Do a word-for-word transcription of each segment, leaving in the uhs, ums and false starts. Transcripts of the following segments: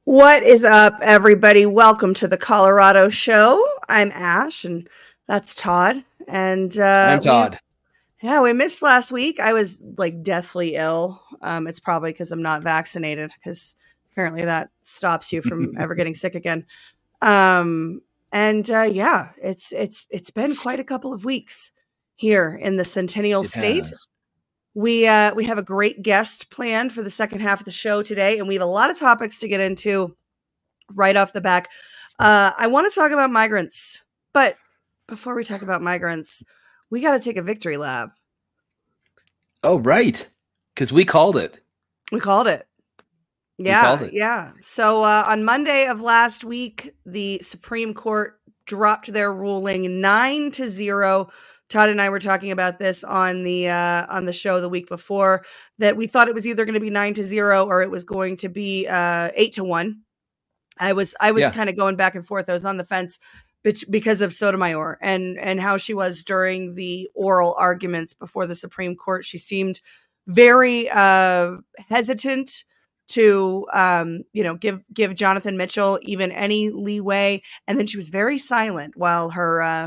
What is up, everybody? Welcome to the Colorado Show. I'm Ash, and that's Todd. And uh, I'm Todd. We, yeah, we missed last week. I was like deathly ill. Um, it's probably because I'm not vaccinated, because apparently that stops you from ever getting sick again. Um, and uh, yeah, it's it's it's been quite a couple of weeks here in the Centennial It State. has. We uh, we have a great guest planned for the second half of the show today, and we have a lot of topics to get into right off the back. Uh, I want to talk about migrants, but before we talk about migrants, we got to take a victory lap. Oh, right, because we called it. We called it. Yeah, we called it. yeah. So uh, on Monday of last week, the Supreme Court dropped their ruling nine to zero. Todd and I were talking about this on the uh, on the show the week before, that we thought it was either going to be nine to zero or it was going to be uh, eight to one. I was I was Yeah. kind of going back and forth. I was on the fence because of Sotomayor and and how she was during the oral arguments before the Supreme Court. She seemed very uh, hesitant to um, you know give give Jonathan Mitchell even any leeway, and then she was very silent while her. Uh,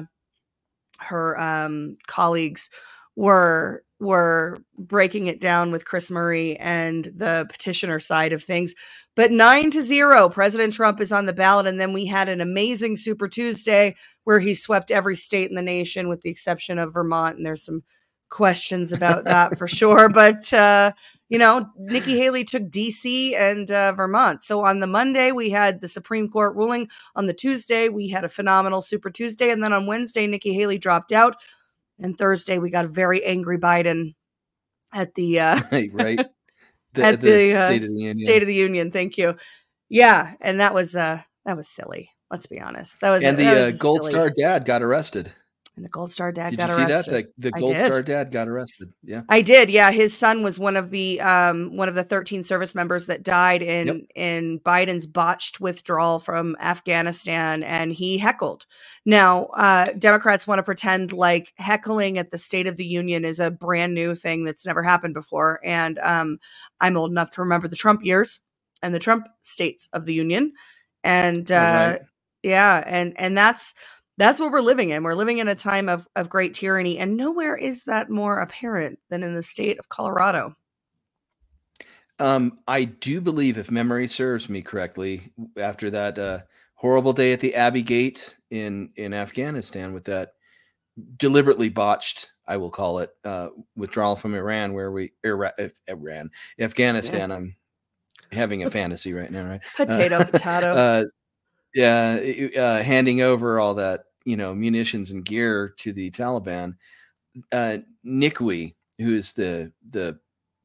her um, colleagues were were breaking it down with Chris Murray and the petitioner side of things. But nine to zero, President Trump is on the ballot. And then we had an amazing Super Tuesday where he swept every state in the nation with the exception of Vermont. And there's some questions about that for sure. But, uh, you know, Nikki Haley took D C and uh, Vermont. So on the Monday, we had the Supreme Court ruling. On the Tuesday, we had a phenomenal Super Tuesday. And then on Wednesday, Nikki Haley dropped out. And Thursday, we got a very angry Biden at the uh, right, right. The, at the, the uh, State of the Union. State of the Union. Thank you. Yeah, and that was uh, that was silly. Let's be honest. That was and the that uh, was Gold silly. Star dad got arrested. And the Gold Star dad did got you see arrested. that? The, the I Gold did. Star dad got arrested. Yeah, I did. Yeah, his son was one of the um, one of the thirteen service members that died in Yep. in Biden's botched withdrawal from Afghanistan, and he heckled. Now, uh, Democrats want to pretend like heckling at the State of the Union is a brand new thing that's never happened before, and um, I'm old enough to remember the Trump years and the Trump States of the Union, and uh, right. yeah, and and that's. That's what we're living in. We're living in a time of, of great tyranny, and nowhere is that more apparent than in the state of Colorado. Um, I do believe, if memory serves me correctly, after that uh, horrible day at the Abbey Gate in, in Afghanistan with that deliberately botched, I will call it, uh, withdrawal from Iran, where we Iran, Iran Afghanistan. Yeah. I'm having a fantasy right now, right? Potato, uh, potato. Uh, Yeah, uh, handing over all that, you know, munitions and gear to the Taliban. Uh, Nikwi, who is the the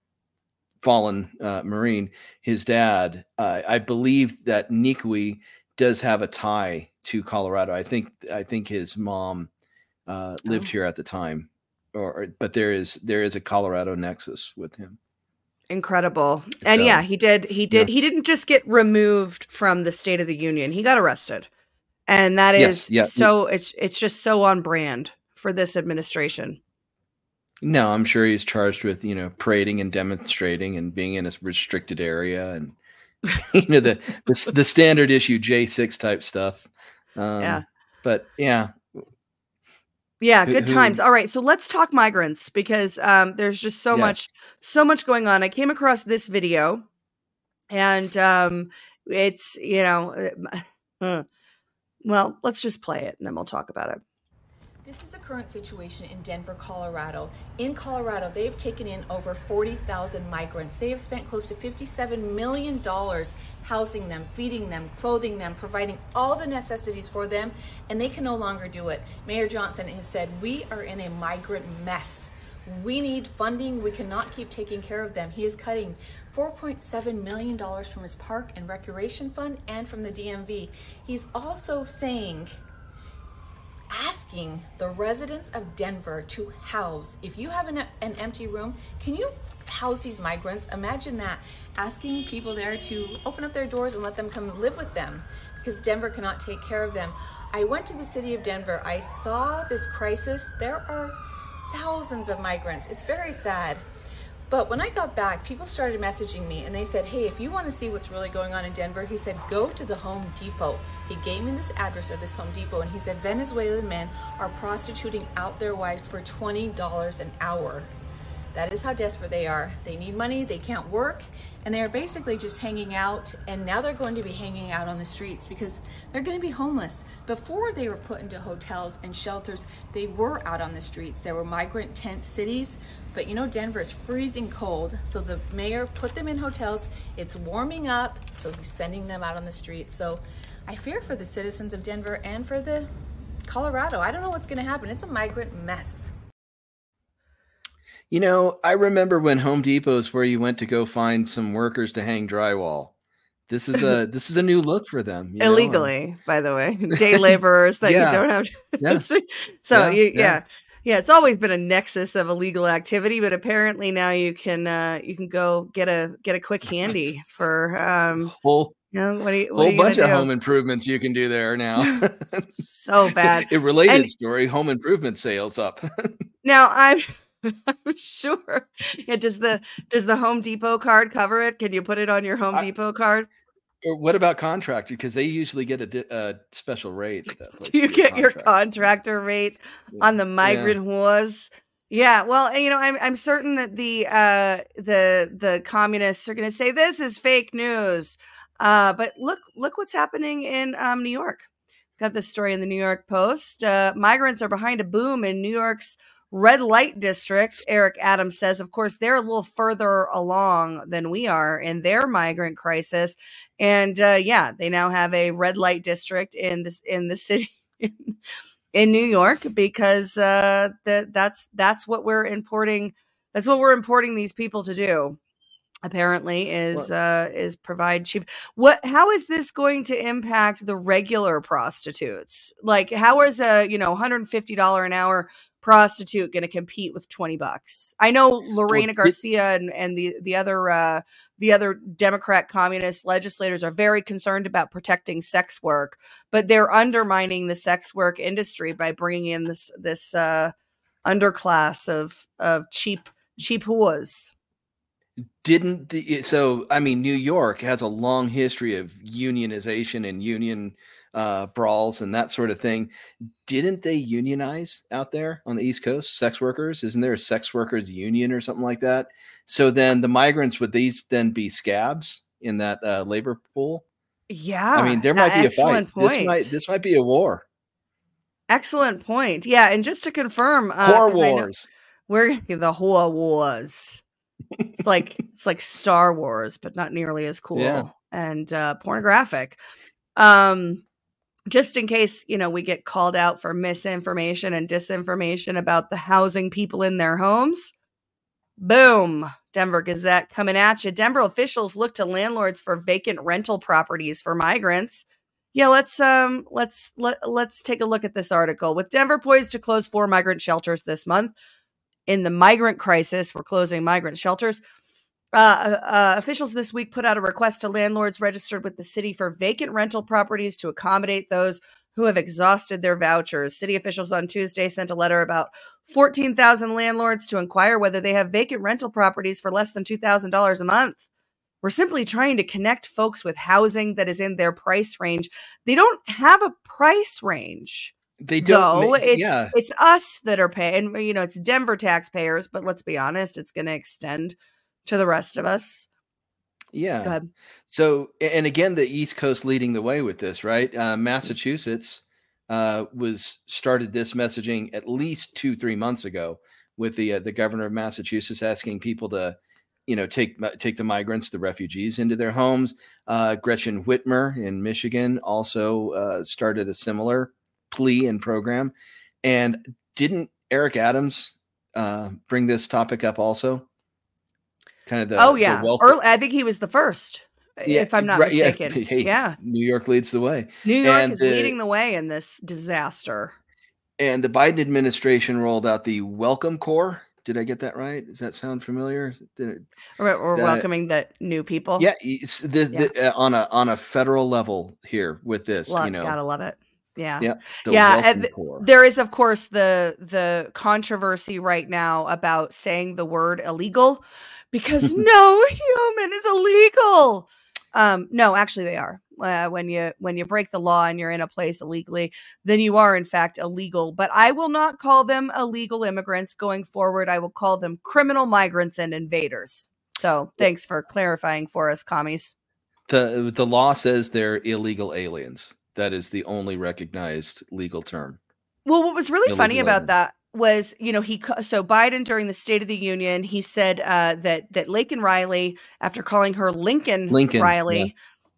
fallen uh, Marine, his dad, uh, I believe that Nikwi does have a tie to Colorado. I think I think his mom uh, lived oh. here at the time, or, or but there is there is a Colorado nexus with him. Incredible. And so, yeah, he did. He did. Yeah. He didn't just get removed from the State of the Union. He got arrested. And that is yes, yeah. so it's it's just so on brand for this administration. No, I'm sure he's charged with, you know, parading and demonstrating and being in a restricted area and, you know, the, the, the standard issue J six type stuff. Um, yeah. But yeah. Yeah, good who, times. All right, so let's talk migrants because um, there's just so yes. much, so much going on. I came across this video, and um, it's you know, uh, well, let's just play it and then we'll talk about it. This is the current situation in Denver, Colorado. In Colorado, they have taken in over forty thousand migrants. They have spent close to fifty-seven million dollars housing them, feeding them, clothing them, providing all the necessities for them, and they can no longer do it. Mayor Johnson has said, we are in a migrant mess. We need funding. We cannot keep taking care of them. He is cutting four point seven million dollars from his park and recreation fund and from the D M V. He's also saying, asking the residents of Denver to house. If you have an, an empty room, can you house these migrants? Imagine that, asking people there to open up their doors and let them come live with them because Denver cannot take care of them. I went to the city of Denver. I saw this crisis. There are thousands of migrants. It's very sad. But when I got back, people started messaging me and they said, hey, if you want to see what's really going on in Denver, he said, go to the Home Depot. He gave me this address of this Home Depot and he said, Venezuelan men are prostituting out their wives for twenty dollars an hour. That is how desperate they are. They need money, they can't work, and they are basically just hanging out, and now they're going to be hanging out on the streets because they're going to be homeless. Before they were put into hotels and shelters, they were out on the streets. There were migrant tent cities, but you know, Denver is freezing cold, so the mayor put them in hotels. It's warming up, so he's sending them out on the streets. So I fear for the citizens of Denver and for the Colorado. I don't know what's going to happen. It's a migrant mess. You know, I remember when Home Depot's where you went to go find some workers to hang drywall. This is a this is a new look for them. You Illegally, know? by the way, day laborers that yeah. you don't have. To yeah. so yeah, you, yeah. yeah, yeah, it's always been a nexus of illegal activity, but apparently now you can uh, you can go get a get a quick handy for um. Whole, you know, what do you, what whole are you bunch of do? home improvements you can do there now. So bad. A related And- story: home improvement sales up. Now I'm. I'm sure. Yeah. Does the does the Home Depot card cover it? Can you put it on your Home I, Depot card? Or what about contractor? Because they usually get a, di- a special rate. At that place Do you to be a get your contractor. contractor rate on the migrant whores? Yeah. Well, you know, I'm I'm certain that the uh, the the communists are going to say this is fake news. Uh, but look look what's happening in um, New York. Got this story in the New York Post. Uh, migrants are behind a boom in New York's red light district. Eric Adams says, of course, they're a little further along than we are in their migrant crisis. And uh, yeah, they now have a red light district in this in the city in New York because uh, that that's that's what we're importing. That's what we're importing these people to do. Apparently, is uh, is provide cheap. What? How is this going to impact the regular prostitutes? Like, how is a you know one hundred fifty dollars an hour prostitute going to compete with twenty bucks? I know Lorena Well, Garcia and, and the the other uh, the other Democrat communist legislators are very concerned about protecting sex work, but they're undermining the sex work industry by bringing in this this uh, underclass of of cheap cheap whores. Didn't the, so I mean New York has a long history of unionization and union uh, brawls and that sort of thing. Didn't they unionize out there on the East Coast, sex workers? Isn't there a sex workers union or something like that? So then the migrants, would these then be scabs in that uh, labor pool? Yeah, I mean, there might be a fight. Point. This might this might be a war. Excellent point. Yeah, and just to confirm, uh, Whore wars. We're the whore wars. It's like it's like Star Wars, but not nearly as cool Yeah. and uh, pornographic. Um, just in case you know we get called out for misinformation and disinformation about the housing people in their homes. Boom, Denver Gazette coming at you. Denver officials look to landlords for vacant rental properties for migrants. Yeah, let's um let's let, let's take a look at this article. With Denver poised to close four migrant shelters this month. In the migrant crisis, we're closing migrant shelters. Uh, uh, officials this week put out a request to landlords registered with the city for vacant rental properties to accommodate those who have exhausted their vouchers. City officials on Tuesday sent a letter about fourteen thousand landlords to inquire whether they have vacant rental properties for less than two thousand dollars a month. We're simply trying to connect folks with housing that is in their price range. They don't have a price range. They don't. Though, it's yeah. it's us that are paying. You know, it's Denver taxpayers, but let's be honest, it's going to extend to the rest of us. Yeah. Go ahead. So, and again, the East Coast leading the way with this, right? Uh, Massachusetts uh, was started this messaging at least two, three months ago with the uh, the governor of Massachusetts asking people to, you know, take take the migrants, the refugees into their homes. Uh, Gretchen Whitmer in Michigan also uh, started a similar plea and program. And didn't Eric Adams uh, bring this topic up also? Kind of the oh yeah, the welfare- Early, I think he was the first, Yeah, if I'm not right, yeah. mistaken. Hey, Yeah, New York leads the way. New York And is the- leading the way in this disaster. And the Biden administration rolled out the Welcome Corps. Did I get that right? Does that sound familiar? Did it, We're, we're that- welcoming the new people. yeah, it's the, the, uh, on a on a federal level here with this, Lo- you know, gotta love it. Yeah. Yeah. The Yeah. wealthy And th- poor. there is, of course, the the controversy right now about saying the word illegal because no human is illegal. Um, no, actually they are. Uh, when you when you break the law and you're in a place illegally, then you are in fact illegal. But I will not call them illegal immigrants going forward. I will call them criminal migrants and invaders. So thanks for clarifying for us, commies. The the law says they're illegal aliens. That is the only recognized legal term. Well, what was really funny Illegal about alien. that was, you know, he ca- so Biden during the State of the Union, he said uh, that that Laken Riley, after calling her Lincoln, Lincoln, Riley,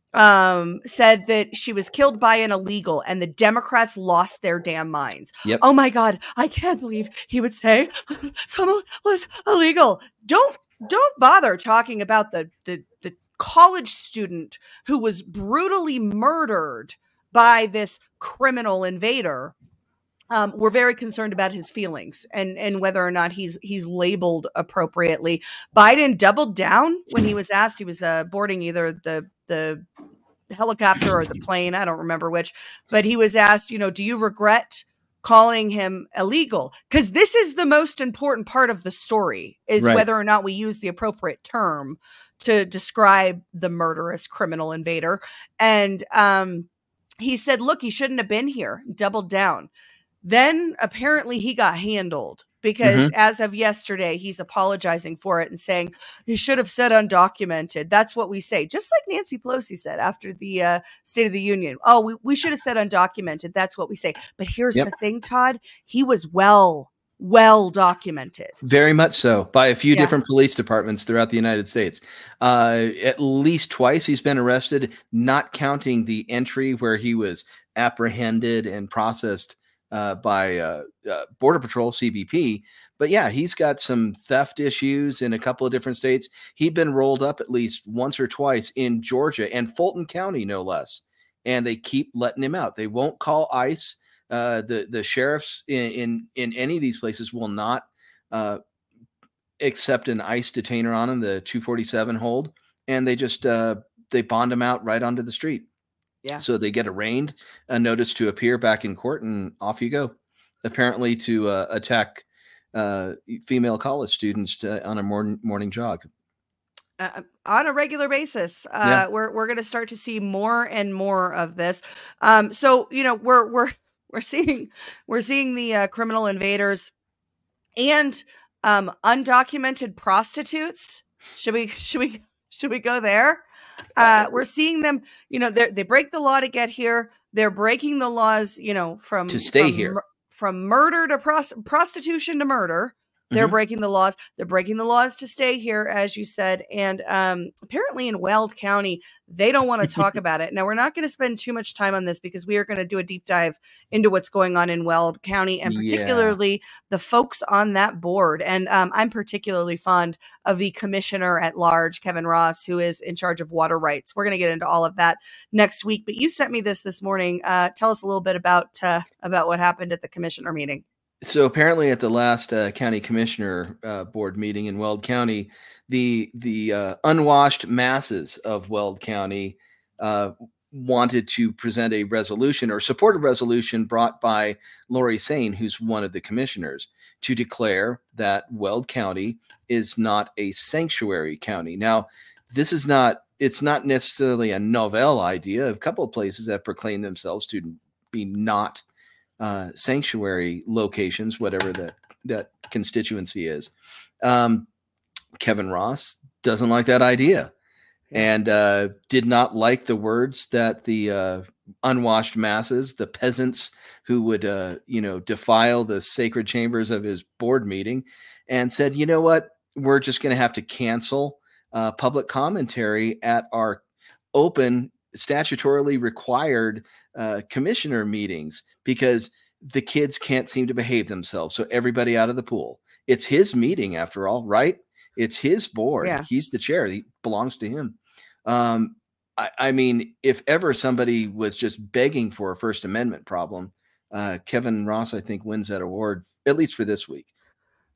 um, said that she was killed by an illegal, and the Democrats lost their damn minds. Yep. Oh my God, I can't believe he would say someone was illegal. Don't don't bother talking about the the the college student who was brutally murdered by this criminal invader. Um, we're very concerned about his feelings and and whether or not he's he's labeled appropriately. Biden doubled down when he was asked. He was uh, boarding either the the helicopter or the plane, I don't remember which, but he was asked, you know, do you regret calling him illegal? Because this is the most important part of the story, is Right. whether or not we use the appropriate term to describe the murderous criminal invader. And um, he said, look, he shouldn't have been here, doubled down. Then apparently he got handled because Mhm. as of yesterday, he's apologizing for it and saying he should have said undocumented. That's what we say. Just like Nancy Pelosi said after the uh, State of the Union. Oh, we, we should have said undocumented. That's what we say. But here's Yep. the thing, Todd. He was well, well documented. Very much so, by a few Yeah. different police departments throughout the United States. Uh, at least twice he's been arrested, not counting the entry where he was apprehended and processed uh, by uh, uh, Border Patrol, C B P. But yeah, he's got some theft issues in a couple of different states. He'd been rolled up at least once or twice in Georgia and Fulton County, no less. And they keep letting him out. They won't call ICE. Uh, the the sheriffs in, in in any of these places will not uh, accept an ICE detainer on him, the two forty-seven hold, and they just uh, they bond him out right onto the street. Yeah. So they get arraigned, a notice to appear back in court, and off you go. Apparently to uh, attack uh, female college students to, on a morning morning jog. Uh, on a regular basis, uh, Yeah. we're we're going to start to see more and more of this. Um, so you know we're we're we're seeing we're seeing the uh, criminal invaders and um, undocumented prostitutes. Should we should we should we go there? Uh, we're seeing them. You know, they they break the law to get here. They're breaking the laws. You know, from To stay from, here. mur- from murder to pros- prostitution to murder. They're Mhm. breaking the laws. They're breaking the laws to stay here, as you said. And um, apparently in Weld County, they don't want to talk about it. Now, we're not going to spend too much time on this because we are going to do a deep dive into what's going on in Weld County and Yeah. particularly the folks on that board. And um, I'm particularly fond of the commissioner at large, Kevin Ross, who is in charge of water rights. We're going to get into all of that next week. But you sent me this this morning. Uh, tell us a little bit about uh, about what happened at the commissioner meeting. So apparently, at the last uh, county commissioner uh, board meeting in Weld County, the the uh, unwashed masses of Weld County uh, wanted to present a resolution or support a resolution brought by Lori Sane, who's one of the commissioners, to declare that Weld County is not a sanctuary county. Now, this is not it's not necessarily a novel idea. A couple of places have proclaimed themselves to be not Uh, sanctuary locations, whatever that that constituency is. Um, Kevin Ross doesn't like that idea, Yeah. and uh, did not like the words that the uh, unwashed masses, the peasants who would, uh, you know, defile the sacred chambers of his board meeting, and said, you know what, we're just going to have to cancel uh, public commentary at our open, statutorily required uh, commissioner meetings because the kids can't seem to behave themselves. So everybody out of the pool. It's his meeting after all, right? It's his board. Yeah. He's the chair. He belongs to him. Um, I, I mean, if ever somebody was just begging for a First Amendment problem, uh, Kevin Ross, I think, wins that award, at least for this week.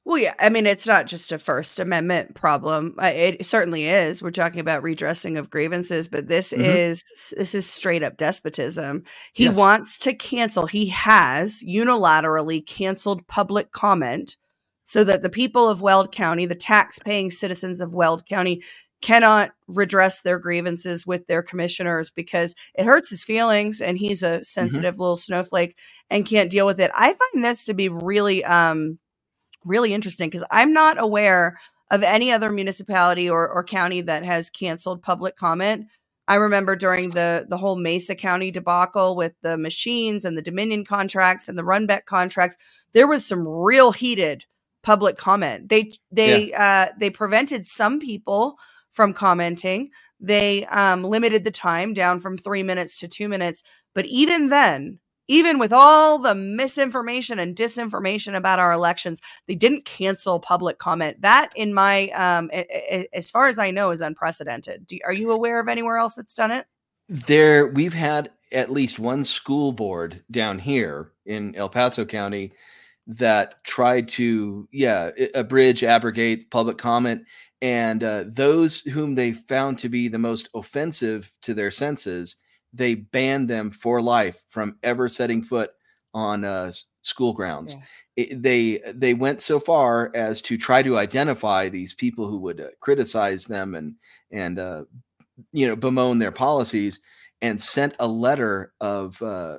Well, yeah, I mean, it's not just a First Amendment problem. Uh, It certainly is. We're talking about redressing of grievances, but this Hmm. is this is straight up despotism. He Yes. wants to cancel. He has unilaterally canceled public comment so that the people of Weld County, the tax-paying citizens of Weld County, cannot redress their grievances with their commissioners because it hurts his feelings, and he's a Hmm. sensitive little snowflake and can't deal with it. I find this to be really um really interesting because I'm not aware of any other municipality or, or county that has canceled public comment. I remember during the the whole Mesa County debacle with the machines and the Dominion contracts and the Runbeck contracts, there was some real heated public comment. They Yeah. they uh, they prevented some people from commenting. They um, limited the time down from three minutes to two minutes. But even then, even with all the misinformation and disinformation about our elections, they didn't cancel public comment. That, in my, um, a- a- as far as I know, is unprecedented. Do, are you aware of anywhere else that's done it? There, we've had at least one school board down here in El Paso County that tried to, yeah, i- abridge, abrogate public comment. And uh, those whom they found to be the most offensive to their senses, they banned them for life from ever setting foot on uh, s- school grounds. Yeah. It- they they went so far as to try to identify these people who would uh, criticize them and and uh, you know, bemoan their policies, and sent a letter of uh,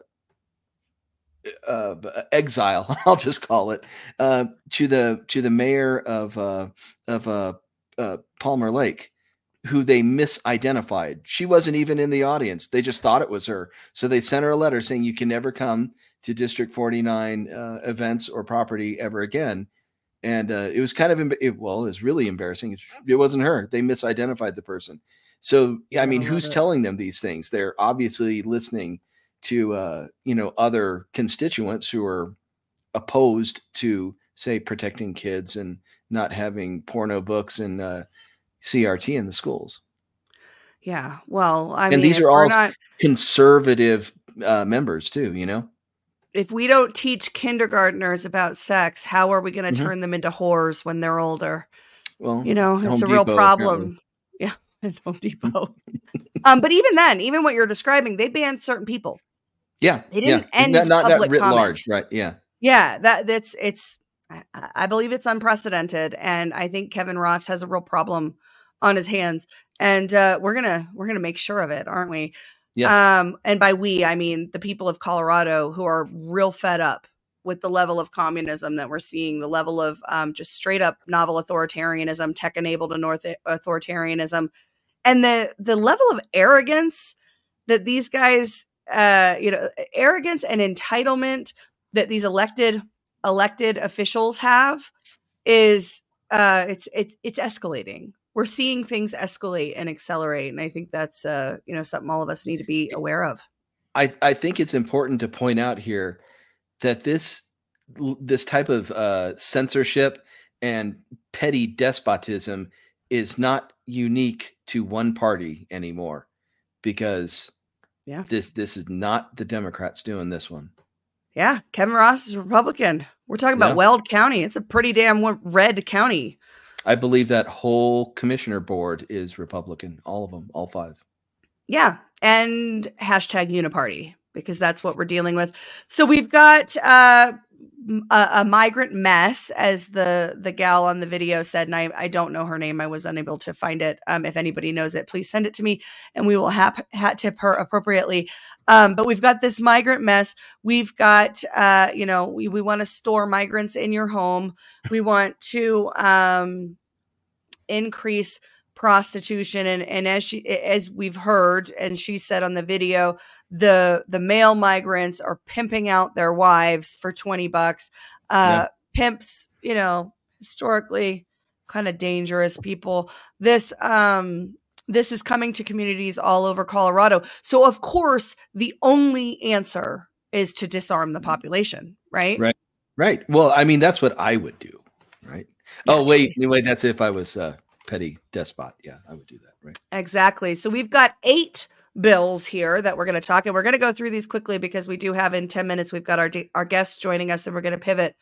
uh, exile, I'll just call it, uh, to the to the mayor of uh, of uh, uh, Palmer Lake, who they misidentified. She wasn't even in the audience. They just thought it was her. So they sent her a letter saying you can never come to District forty-nine uh, events or property ever again. And uh, it was kind of, emb- it, well, it was really embarrassing. It, it wasn't her. They misidentified the person. So, yeah, I Gotta mean, love who's it. telling them these things? They're obviously listening to, uh, you know, other constituents who are opposed to, say, protecting kids and not having porno books and uh, C R T in the schools. Yeah. Well, I And mean, these if are we're all not, conservative uh, members too, you know? if we don't teach kindergartners about sex, how are we going to Mhm. turn them into whores when they're older? Well, You know, it's Home a real Depot apparently. problem. Yeah. At Home Depot. um, but even then, even what you're describing, they banned certain people. Yeah, They yeah. didn't Not end not not public writ comment. large, right? Yeah. Yeah, that that's it's I, I believe it's unprecedented, and I think Kevin Ross has a real problem on his hands, and uh, we're gonna we're gonna make sure of it, aren't we? Yes. Um, and by we, I mean the people of Colorado who are real fed up with the level of communism that we're seeing, the level of um, just straight up novel authoritarianism, tech enabled north authoritarianism, and the the level of arrogance that these guys, uh, you know, arrogance and entitlement that these elected elected officials have is uh, it's it's it's escalating. We're seeing things escalate and accelerate, and I think that's uh, you know something all of us need to be aware of. I I think it's important to point out here that this this type of uh, censorship and petty despotism is not unique to one party anymore, because Yeah, this this is not the Democrats doing this one. yeah. Kevin Ross is a Republican. We're talking about Yeah. Weld County. It's a pretty damn wa- red county. I believe that whole commissioner board is Republican, all of them, all five. Yeah, and hashtag uniparty, because that's what we're dealing with. So we've got uh, m- a, a migrant mess, as the the gal on the video said, and I, I don't know her name. I was unable to find it. Um, if anybody knows it, please send it to me, and we will hap- hat tip her appropriately. Um, but we've got this migrant mess. We've got, uh, you know, we, we want to store migrants in your home. We want to um, increase prostitution, and and as she as we've heard and she said on the video, the the male migrants are pimping out their wives for twenty bucks. uh Yeah. Pimps, you know, historically kind of dangerous people. This um this is coming to communities all over Colorado, so of course the only answer is to disarm the population, right? Right. Right. Well, I mean, that's what I would do. Right. Oh, wait, wait, that's if I was a petty despot. Yeah, I would do that. Right. Exactly. So we've got eight bills here that we're going to talk, and we're going to go through these quickly because we do have in ten minutes, we've got our, our guests joining us, and we're going to pivot.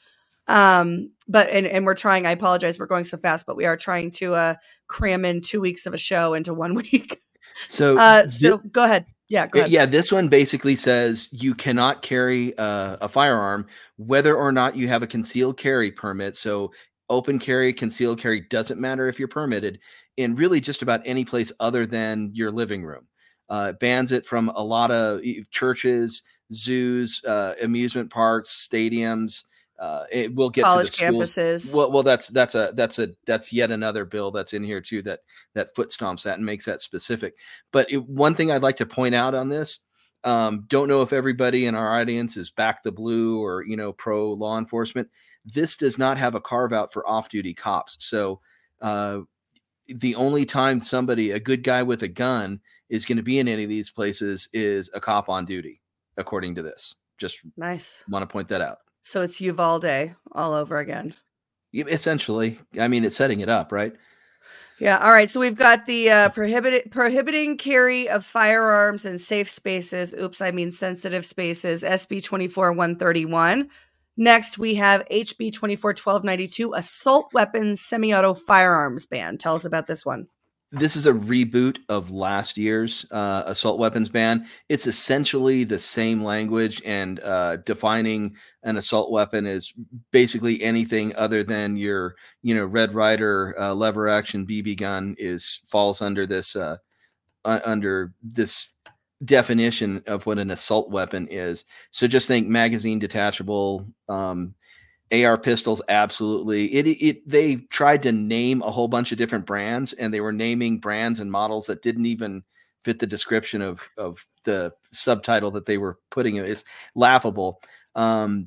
Um, but and, and we're trying, I apologize, we're going so fast, but we are trying to uh, cram in two weeks of a show into one week. So, uh, thi- so go ahead. Yeah, go ahead. yeah, this one basically says you cannot carry uh, a firearm, whether or not you have a concealed carry permit. So open carry, concealed carry, doesn't matter if you're permitted in really just about any place other than your living room. Uh, it bans it from a lot of churches, zoos, uh, amusement parks, stadiums. Uh, it will get College to the schools. campuses. Well, well, that's that's a that's a that's yet another bill that's in here too that that foot stomps that and makes that specific. But it, one thing I'd like to point out on this, um, don't know if everybody in our audience is back the blue or you know pro law enforcement. This does not have a carve out for off duty cops. So uh, the only time somebody, a good guy with a gun, is going to be in any of these places is a cop on duty, according to this. Just nice. Want to point that out. So it's Uvalde all over again. Essentially, I mean, it's setting it up, right? Yeah. All right. So we've got the uh, prohibited prohibiting carry of firearms in safe spaces. Oops, I mean sensitive spaces. S B twenty-four one thirty-one. Next, we have H B twenty-four twelve ninety-two, assault weapons semi-auto firearms ban. Tell us about this one. This is a reboot of last year's uh, assault weapons ban. It's essentially the same language, and uh, defining an assault weapon is basically anything other than your, you know, Red Ryder uh, lever action B B gun is falls under this uh, uh, under this definition of what an assault weapon is. So just think magazine detachable. Um, A R pistols, absolutely. It it they tried to name a whole bunch of different brands, and they were naming brands and models that didn't even fit the description of of the subtitle that they were putting in. It's laughable. Um,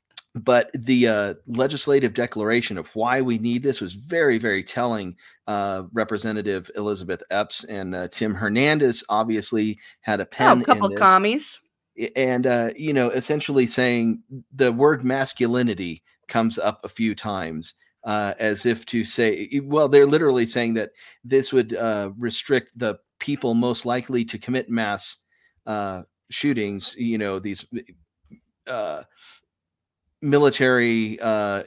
but the uh, legislative declaration of why we need this was very, very telling. Uh, Representative Elizabeth Epps and uh, Tim Hernandez obviously had a pen. Oh, a couple in this. commies. And, uh, you know, essentially saying the word masculinity comes up a few times uh, as if to say, well, they're literally saying that this would uh, restrict the people most likely to commit mass uh, shootings, you know, these uh, military uh,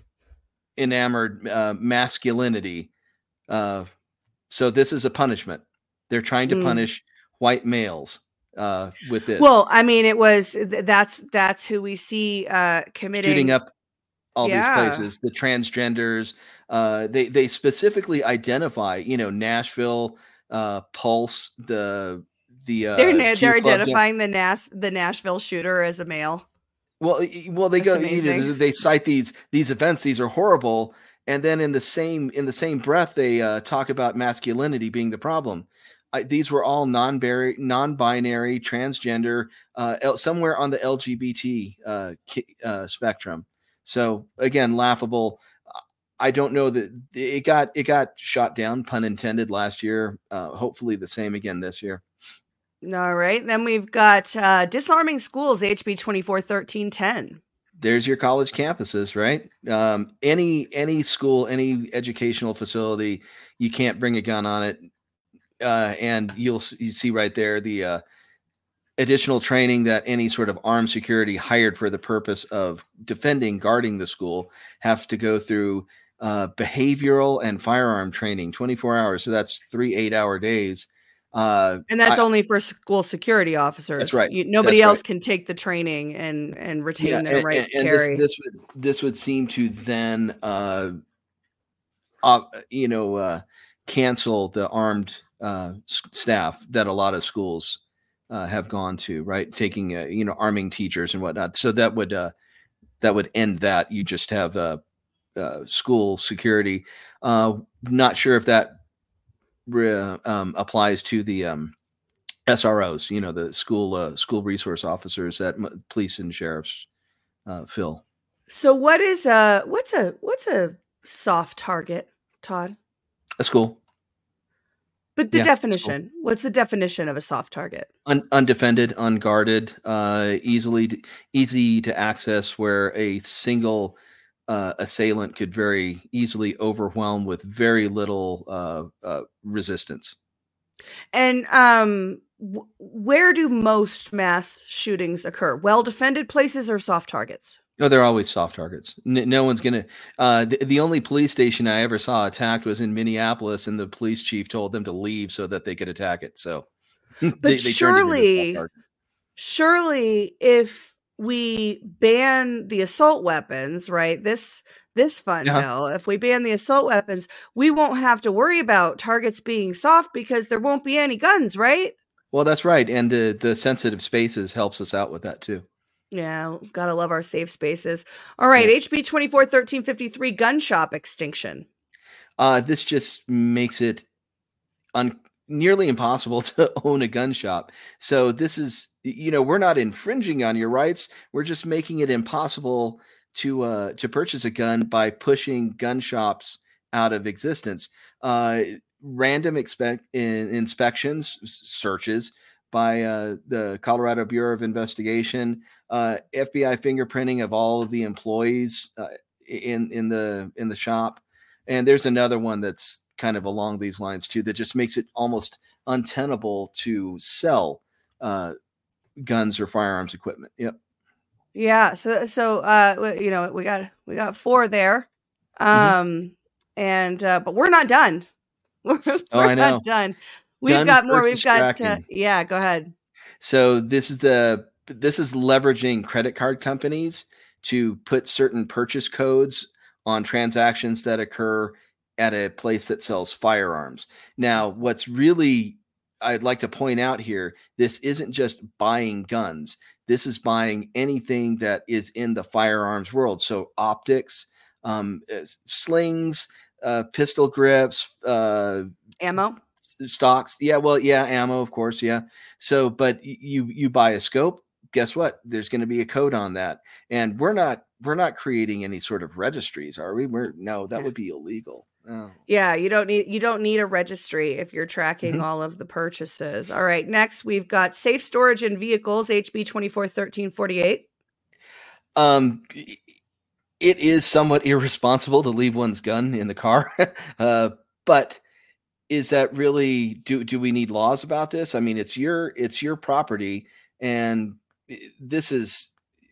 enamored uh, masculinity. Uh, so this is a punishment. They're trying to mm. punish white males. Uh, with this, well, I mean, it was that's that's who we see uh, committing shooting up all yeah. these places. The transgenders, uh, they they specifically identify, you know, Nashville, uh, Pulse, the the uh, they're they're identifying the Nas the Nashville shooter as a male. Well, well, they that's go, you know, they cite these these events. These are horrible, and then in the same in the same breath, they uh, talk about masculinity being the problem. I, these were all non-binary, non-binary, transgender, uh, somewhere on the L G B T uh, uh, spectrum. So again, laughable. I don't know that it got it got shot down, pun intended, last year. Uh, hopefully, the same again this year. All right, then we've got uh, disarming schools, H B twenty-four thirteen ten. There's your college campuses, right? Um, any any school, any educational facility, you can't bring a gun on it. Uh, and you'll you see right there the uh, additional training that any sort of armed security hired for the purpose of defending, guarding the school have to go through uh, behavioral and firearm training, twenty-four hours. So that's three eight-hour days. Uh, and that's I, only for school security officers. That's right. You, nobody that's else right. can take the training and and retain yeah, their and, right and, to and carry. This, this would this would seem to then, uh, uh, you know, uh, cancel the armed uh, staff that a lot of schools uh, have gone to, right? Taking, uh, you know, arming teachers and whatnot. So that would, uh, that would end that. You just have uh, uh, school security. Uh, not sure if that re- um, applies to the um, S R Os, you know, the school, uh, school resource officers that m- police and sheriffs uh, fill. So what is a, what's a, what's a soft target, Todd? A school. But the yeah, definition, school. What's the definition of a soft target? Un- undefended, unguarded, uh, easily, easy to access, where a single uh, assailant could very easily overwhelm with very little uh, uh, resistance. And um, w- where do most mass shootings occur? Well-defended places or soft targets? Oh, they're always soft targets. N- no one's gonna. Uh, the, the only police station I ever saw attacked was in Minneapolis, and the police chief told them to leave so that they could attack it. So they, But they turned it into a soft surely, target. surely, if we ban the assault weapons, right? This this fun Uh-huh. bill, if we ban the assault weapons, we won't have to worry about targets being soft because there won't be any guns, right? Well, that's right, and the the sensitive spaces helps us out with that too. Yeah, gotta love our safe spaces. All right, Yeah. H B twenty-four thirteen fifty-three, gun shop extinction. Uh, this just makes it un- nearly impossible to own a gun shop. So this is, you know, we're not infringing on your rights. We're just making it impossible to uh, to purchase a gun by pushing gun shops out of existence. Uh, random expect in, inspections, s- searches by uh, the Colorado Bureau of Investigation, uh, F B I fingerprinting of all of the employees uh, in in the in the shop. And there's another one that's kind of along these lines too, that just makes it almost untenable to sell uh, guns or firearms equipment. Yep. Yeah, so so uh w- you know, we got we got four there. Mhm. Um and uh but we're not done. We're, Oh, we're I not know. done. We've Gun got more. We've purchase got uh, tracking. yeah, go ahead. So this is the this is leveraging credit card companies to put certain purchase codes on transactions that occur at a place that sells firearms. Now, what's really I'd like to point out here, this isn't just buying guns. This is buying anything that is in the firearms world. So optics, um, uh, slings, uh, pistol grips, uh, Ammo. stocks. Yeah, well, yeah, ammo, of course, yeah. So, but y- you you buy a scope, guess what? There's going to be a code on that, and we're not we're not creating any sort of registries, are we? We're no, that Yeah. would be illegal. Oh. Yeah, you don't need you don't need a registry if you're tracking Mhm. all of the purchases. All right, next we've got safe storage in vehicles, H B twenty-four thirteen forty-eight. Um, i- it is somewhat irresponsible to leave one's gun in the car, uh, but is that really do do we need laws about this? I mean, it's your it's your property, and i- this is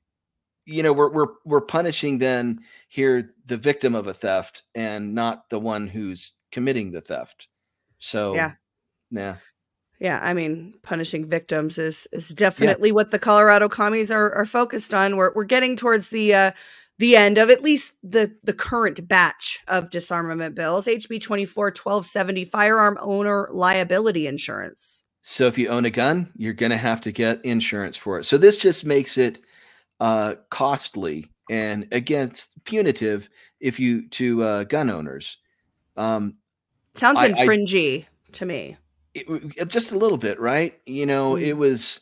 you know we're we're we're punishing then here the victim of a theft and not the one who's committing the theft. So Yeah. yeah, Yeah, I mean, punishing victims is is yeah. definitely what the Colorado commies are are focused on. We're we're getting towards the uh the end of at least the the current batch of disarmament bills, H B twenty-four twelve seventy, firearm owner liability insurance. So if you own a gun, you're going to have to get insurance for it. So this just makes it uh, costly and against punitive if you to uh, gun owners. Um, Sounds I, I infringy to me. it, just a little bit, right? You know, it Mm. was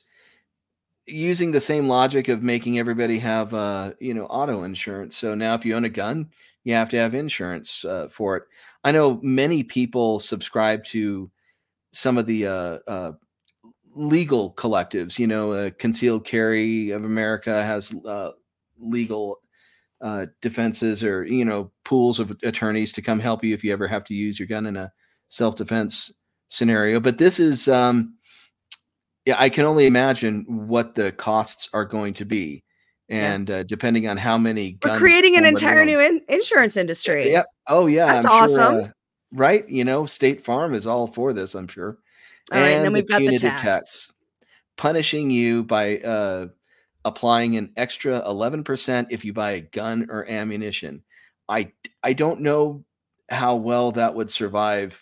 using the same logic of making everybody have uh you know auto insurance. So now if you own a gun, you have to have insurance uh, for it. I know many people subscribe to some of the uh, uh legal collectives. You know, uh, Concealed Carry of America has uh, legal uh defenses, or you know pools of attorneys to come help you if you ever have to use your gun in a self-defense scenario. But this is um yeah, I can only imagine what the costs are going to be, Yeah. and uh, depending on how many We're guns creating an somebody entire owns. new in- insurance Y- industry. Yep. Oh yeah, That's I'm sure. awesome. Uh, right? You know, State Farm is all for this, I'm sure. All right, and then And the we've got the punitive tax. tax, punishing you by uh, applying an extra eleven percent if you buy a gun or ammunition. I I don't know how well that would survive.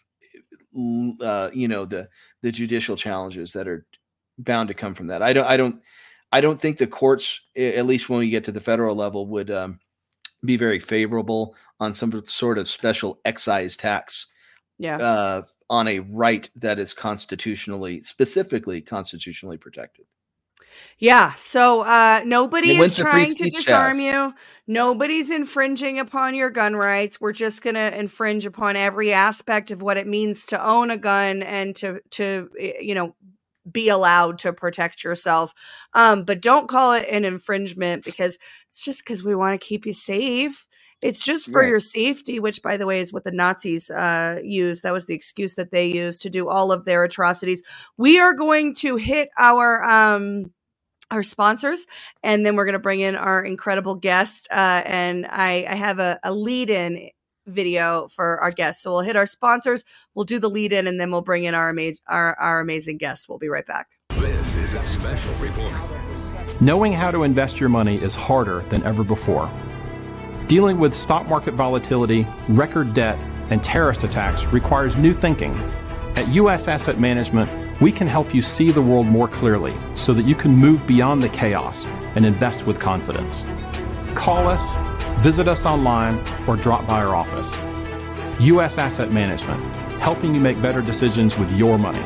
l- Uh, you know the the judicial challenges that are bound to come from that. I don't I don't I don't think the courts, a- at least when we get to the federal level, would um, be very favorable on some sort of special excise tax Yeah. uh, on a right that is constitutionally, specifically constitutionally protected. Yeah. So uh And nobody it is wins the free trying to speech disarm tax. you. Nobody's infringing upon your gun rights. We're just going to infringe upon every aspect of what it means to own a gun and to to eh, you know be allowed to protect yourself. Um but don't call it an infringement because it's just cuz we want to keep you safe. It's just for Right. your safety, which by the way is what the Nazis uh used. That was the excuse that they used to do all of their atrocities. We are going to hit our um our sponsors, and then we're going to bring in our incredible guest. Uh, and I, I have a, a lead-in video for our guests. So we'll hit our sponsors, we'll do the lead-in, and then we'll bring in our, ama- our, our amazing guests. We'll be right back. This is a special report. Knowing how to invest your money is harder than ever before. Dealing with stock market volatility, record debt, and terrorist attacks requires new thinking. At U S Asset Management, we can help you see the world more clearly so that you can move beyond the chaos and invest with confidence. Call us, visit us online, or drop by our office. U S Asset Management, helping you make better decisions with your money.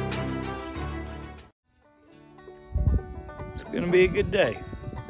It's going to be a good day.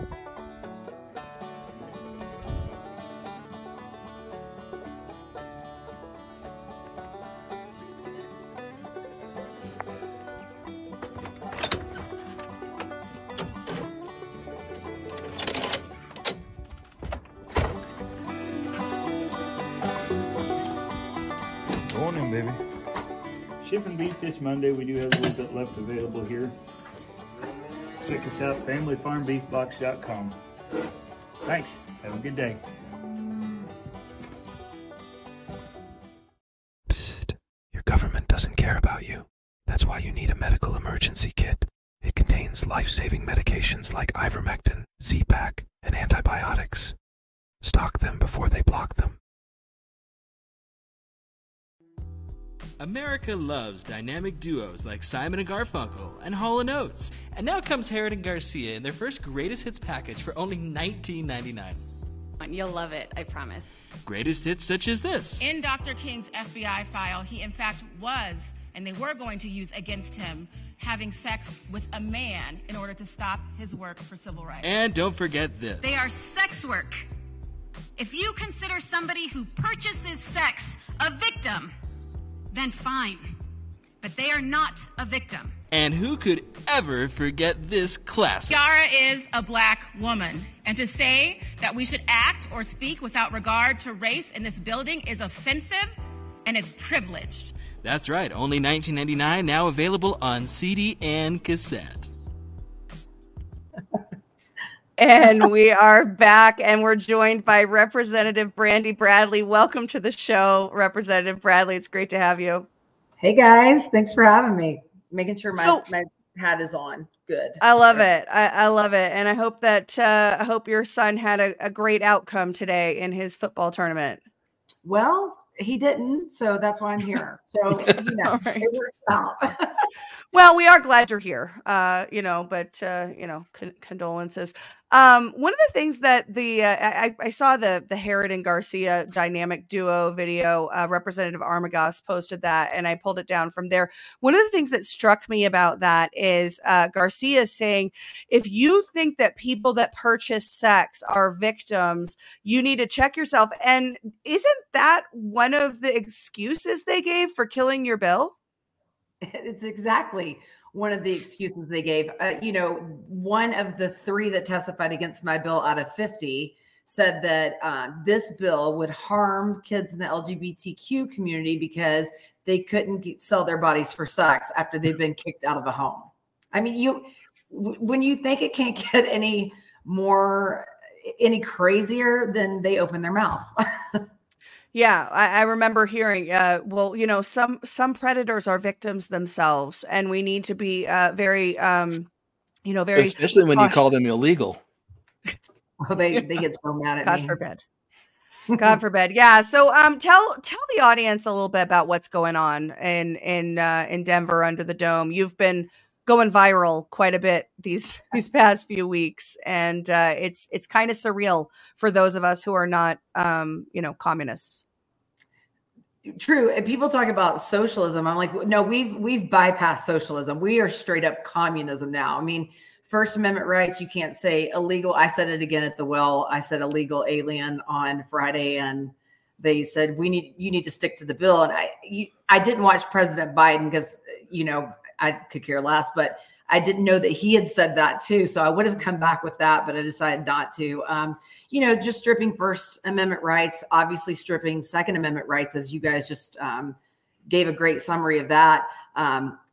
Morning, baby. Shipping beef this Monday. We do have a little bit left available here. Check us out, family farm beef box dot com. Thanks. Have a good day. Psst. Your government doesn't care about you. That's why you need a medical emergency kit. It contains life-saving medications like ivermectin, Z-Pak, and antibiotics. Stock them before they block them. America loves dynamic duos like Simon and Garfunkel and Hall and Oates. And now comes Herod and Garcia in their first greatest hits package for only nineteen ninety-nine dollars. You'll love it, I promise. Greatest hits such as this. In Doctor King's F B I file, he in fact was, and they were going to use against him, having sex with a man in order to stop his work for civil rights. And don't forget this. They are sex work. If you consider somebody who purchases sex a victim, then fine. But they are not a victim. And who could ever forget this classic? Yara is a black woman. And to say that we should act or speak without regard to race in this building is offensive and it's privileged. That's right, only nineteen ninety-nine dollars, now available on C D and cassette. And we are back, and we're joined by Representative Brandy Bradley. Welcome to the show, Representative Bradley. It's great to have you. Hey, guys. Thanks for having me. Making sure my, so, my hat is on. Good. I love it. I, I love it. And I hope that uh, I hope your son had a, a great outcome today in his football tournament. Well, he didn't, so that's why I'm here. So, you know, right. It worked out. Well, we are glad you're here, uh, you know, but, uh, you know, con- condolences. Um, one of the things that the uh, I, I saw the the Herod and Garcia dynamic duo video, uh, Representative Armagost posted that, and I pulled it down from there. One of the things that struck me about that is uh, Garcia saying, if you think that people that purchase sex are victims, you need to check yourself. And isn't that one of the excuses they gave for killing your bill? It's exactly one of the excuses they gave. Uh, you know, one of the three that testified against my bill out of fifty said that uh, this bill would harm kids in the L G B T Q community because they couldn't get, sell their bodies for sex after they've been kicked out of a home. I mean, you w- when you think it can't get any more, any crazier, then they open their mouth. Yeah, I, I remember hearing, uh, well, you know, some some predators are victims themselves, and we need to be uh, very, um, you know, very especially when cautious. You call them illegal. Oh, they they get so mad at God me. God forbid. God forbid. Yeah. So, um, tell tell the audience a little bit about what's going on in in uh, in Denver under the dome. You've been going viral quite a bit these these past few weeks, and uh, it's it's kind of surreal for those of us who are not, um, you know, communists. True. And people talk about socialism. I'm like, no, we've we've bypassed socialism. We are straight up communism now. I mean, First Amendment rights, you can't say illegal. I said it again at the well. I said illegal alien on Friday, and they said we need you need to stick to the bill. And I you, I didn't watch President Biden because, you know, I could care less, but I didn't know that he had said that too. So I would have come back with that, but I decided not to. Um, you know, just stripping First Amendment rights, obviously stripping Second Amendment rights, as you guys just um, gave a great summary of that. Um,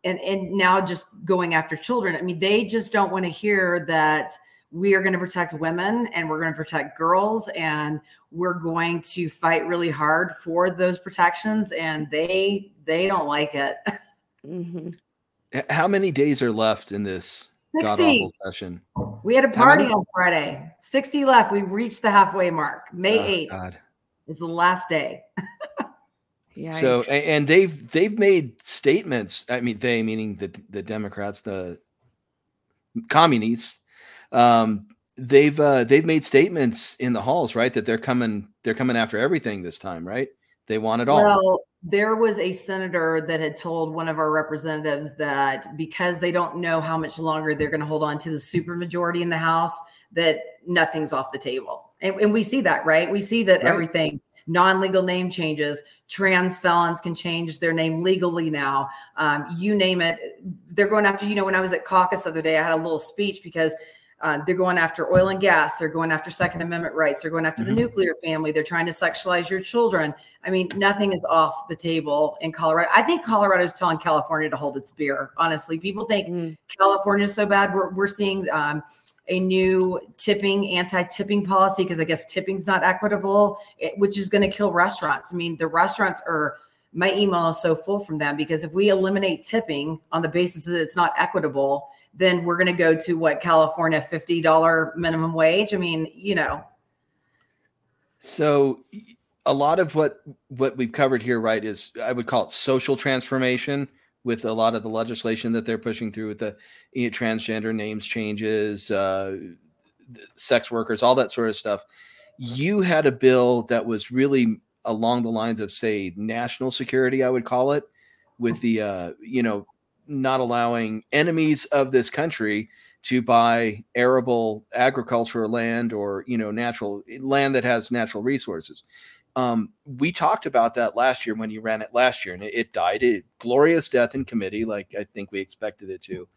and, and now just going after children. I mean, they just don't want to hear that we are going to protect women and we're going to protect girls and we're going to fight really hard for those protections. And they, they don't like it. Mm-hmm. How many days are left in this god awful session? We had a party on Friday. sixty left. We reached the halfway mark. May eighth oh, God. is the last day. So, and they've they've made statements. I mean, they meaning the the Democrats, the communists. Um, they've uh, they've made statements in the halls, right? That they're coming they're coming after everything this time, right? They want it all. Well, there was a senator that had told one of our representatives that because they don't know how much longer they're going to hold on to the supermajority in the House, that nothing's off the table. And, and we see that, right? We see that right. Everything, non-legal name changes, trans felons can change their name legally now. Um, you name it. They're going after, you know, when I was at caucus the other day, I had a little speech because Uh, they're going after oil and gas. They're going after Second Amendment rights. They're going after mm-hmm. the nuclear family. They're trying to sexualize your children. I mean, nothing is off the table in Colorado. I think Colorado is telling California to hold its beer. Honestly, people think mm. California is so bad. We're, we're seeing um, a new tipping, anti-tipping policy because I guess tipping's not equitable, it, which is going to kill restaurants. I mean, the restaurants are, my email is so full from them because if we eliminate tipping on the basis that it's not equitable, then we're going to go to what, California, fifty dollars minimum wage. I mean, you know. So a lot of what, what we've covered here, right, is I would call it social transformation with a lot of the legislation that they're pushing through with the you know, transgender names changes, uh, sex workers, all that sort of stuff. You had a bill that was really along the lines of, say, national security, I would call it, with the, uh, you know, not allowing enemies of this country to buy arable agricultural land or, you know, natural land that has natural resources. Um, we talked about that last year when you ran it last year, and it, it died a glorious death in committee, like I think we expected it to.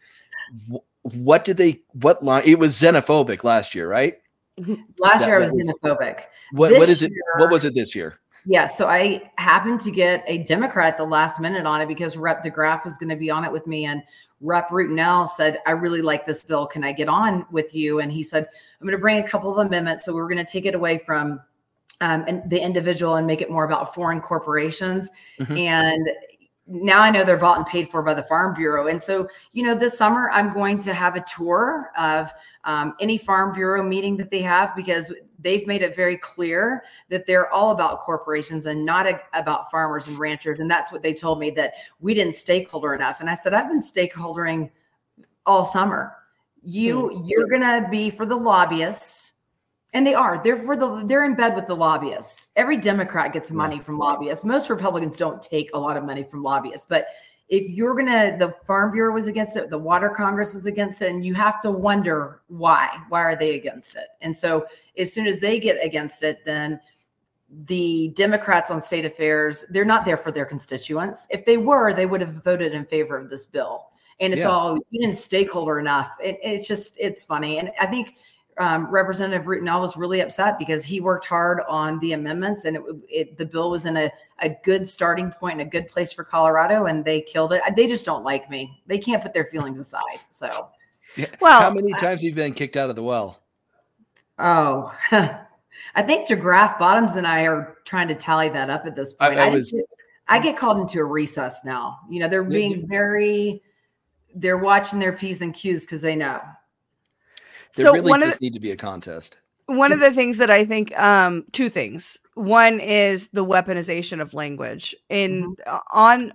What did they, what line? It was xenophobic last year, right? Last that, year I was, was xenophobic. What, what is it? Year, what was it this year? Yeah, so I happened to get a Democrat at the last minute on it because Rep DeGraff was going to be on it with me. And Rep Routenell said, I really like this bill. Can I get on with you? And he said, I'm going to bring a couple of amendments. So we're going to take it away from um, the individual and make it more about foreign corporations. Mm-hmm. And now I know they're bought and paid for by the Farm Bureau. And so, you know, this summer I'm going to have a tour of um, any Farm Bureau meeting that they have because they've made it very clear that they're all about corporations and not a, about farmers and ranchers. And that's what they told me, that we didn't stakeholder enough. And I said, I've been stakeholdering all summer. You, mm-hmm. You're going to be for the lobbyists. And they are. They're for the. They're in bed with the lobbyists. Every Democrat gets money from lobbyists. Most Republicans don't take a lot of money from lobbyists. But if you're gonna, the Farm Bureau was against it, the Water Congress was against it, and you have to wonder why. Why are they against it? And so, as soon as they get against it, then the Democrats on state affairs, they're not there for their constituents. If they were, they would have voted in favor of this bill. And it's yeah. all, you didn't stakeholder enough. It, it's just, it's funny. And I think. Um, Representative Routenell was really upset because he worked hard on the amendments and it, it, the bill was in a, a good starting point and a good place for Colorado, and they killed it. They just don't like me. They can't put their feelings aside. So, well, how many times have you been kicked out of the well? Oh, I think DeGraff Bottoms and I are trying to tally that up at this point. I, I, I, was, get, I get called into a recess now. You know, they're being you, very, they're watching their P's and Q's because they know. There so really one does of the, need to be a contest. One of the things that I think, um, two things. One is the weaponization of language in mm-hmm. uh, on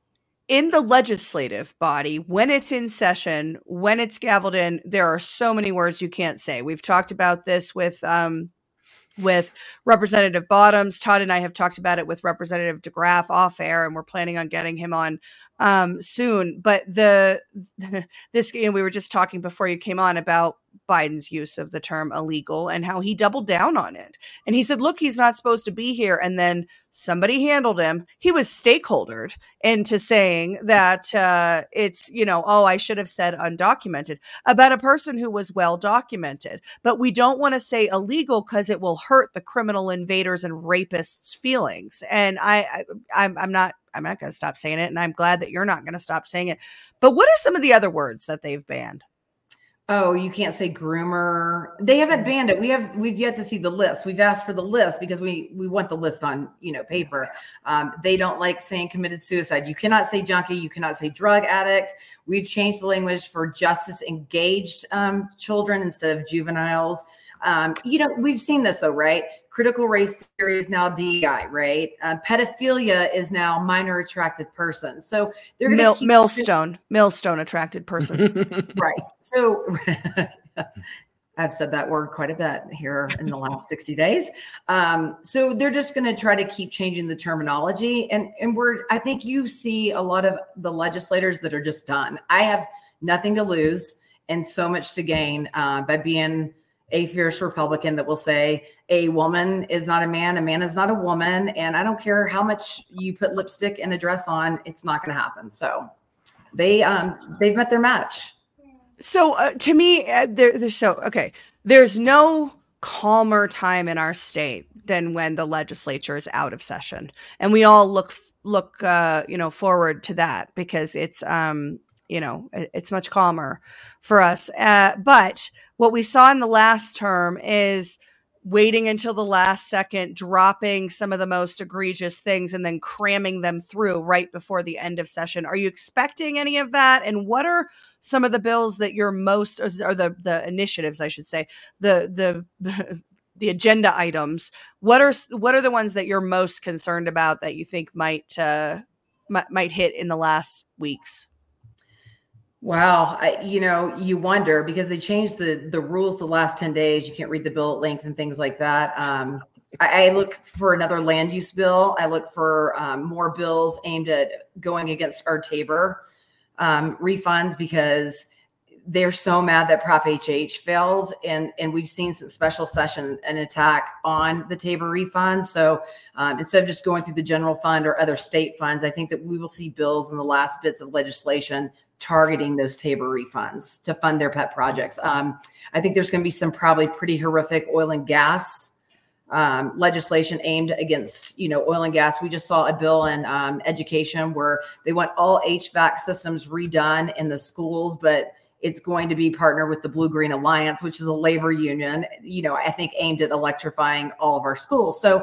in the legislative body when it's in session, when it's gavelled in. There are so many words you can't say. We've talked about this with um, with Representative Bottoms. Todd and I have talked about it with Representative DeGraff off air, and we're planning on getting him on um, soon. But the this, you know, we were just talking before you came on about Biden's use of the term illegal and how he doubled down on it. And he said, look, he's not supposed to be here. And then somebody handled him. He was stakeholdered into saying that uh, it's, you know, oh, I should have said undocumented about a person who was well documented. But we don't want to say illegal because it will hurt the criminal invaders and rapists' feelings. And I, I I'm, I'm not I'm not going to stop saying it. And I'm glad that you're not going to stop saying it. But what are some of the other words that they've banned? Oh, you can't say groomer. They haven't banned it. We have, we've yet to see the list. We've asked for the list because we, we want the list on, you know, paper. Um, they don't like saying committed suicide. You cannot say junkie. You cannot say drug addict. We've changed the language for justice engaged um, children instead of juveniles. Um, you know, we've seen this though, right? Critical race theory is now D E I, right? Uh, pedophilia is now minor attracted person. So they're going to Mill, keep millstone, millstone attracted persons. Right. So I've said that word quite a bit here in the last sixty days. Um, so they're just going to try to keep changing the terminology. And, and we're, I think you see a lot of the legislators that are just done. I have nothing to lose and so much to gain uh, by being a fierce Republican that will say a woman is not a man, a man is not a woman. And I don't care how much you put lipstick and a dress on, it's not going to happen. So they, um, they've met their match. So uh, to me, uh, there, there's so, okay. There's no calmer time in our state than when the legislature is out of session. And we all look, look, uh, you know, forward to that because it's, um, you know, it's much calmer for us. Uh, but what we saw in the last term is waiting until the last second, dropping some of the most egregious things and then cramming them through right before the end of session. Are you expecting any of that? And what are some of the bills that you're most, or the, the initiatives, I should say, the, the, the agenda items? What are, what are the ones that you're most concerned about that you think might, uh, might, might hit in the last weeks? Wow. I, you know, you wonder because they changed the the rules the last ten days. You can't read the bill at length and things like that. Um, I, I look for another land use bill. I look for um, more bills aimed at going against our Tabor um, refunds because they're so mad that Prop H H failed. And, and we've seen since special session an attack on the Tabor refunds. So um, instead of just going through the general fund or other state funds, I think that we will see bills in the last bits of legislation targeting those Tabor refunds to fund their pet projects. Um, I think there's going to be some probably pretty horrific oil and gas um, legislation aimed against, you know, oil and gas. We just saw a bill in um, education where they want all H V A C systems redone in the schools, but it's going to be partnered with the Blue Green Alliance, which is a labor union, you know, I think aimed at electrifying all of our schools. So,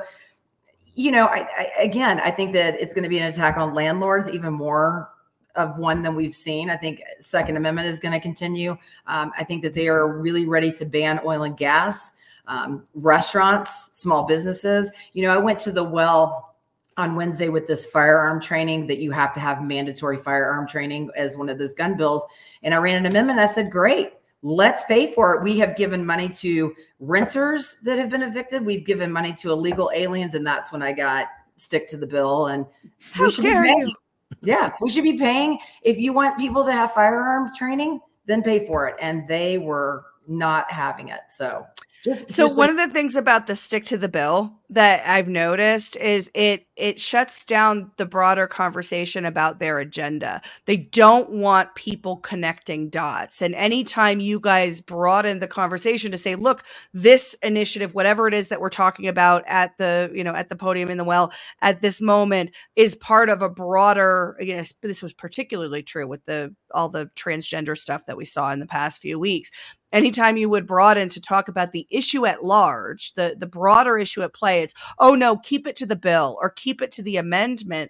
you know, I, I, again, I think that it's going to be an attack on landlords, even more of one than we've seen. I think Second Amendment is going to continue. Um, I think that they are really ready to ban oil and gas, um, restaurants, small businesses. You know, I went to the well on Wednesday with this firearm training that you have to have mandatory firearm training as one of those gun bills. And I ran an amendment. I said, great, let's pay for it. We have given money to renters that have been evicted. We've given money to illegal aliens. And that's when I got stick to the bill. And how dare you? Yeah, we should be paying. If you want people to have firearm training, then pay for it. And they were not having it. So Just, so just one like- of the things about the stick to the bill that I've noticed is it it shuts down the broader conversation about their agenda. They don't want people connecting dots. And anytime you guys broaden the conversation to say, look, this initiative, whatever it is that we're talking about at the, you know, at the podium in the well at this moment is part of a broader, yes, this was particularly true with the all the transgender stuff that we saw in the past few weeks. Anytime you would broaden to talk about the issue at large, the, the broader issue at play, it's, oh no, keep it to the bill or keep it to the amendment.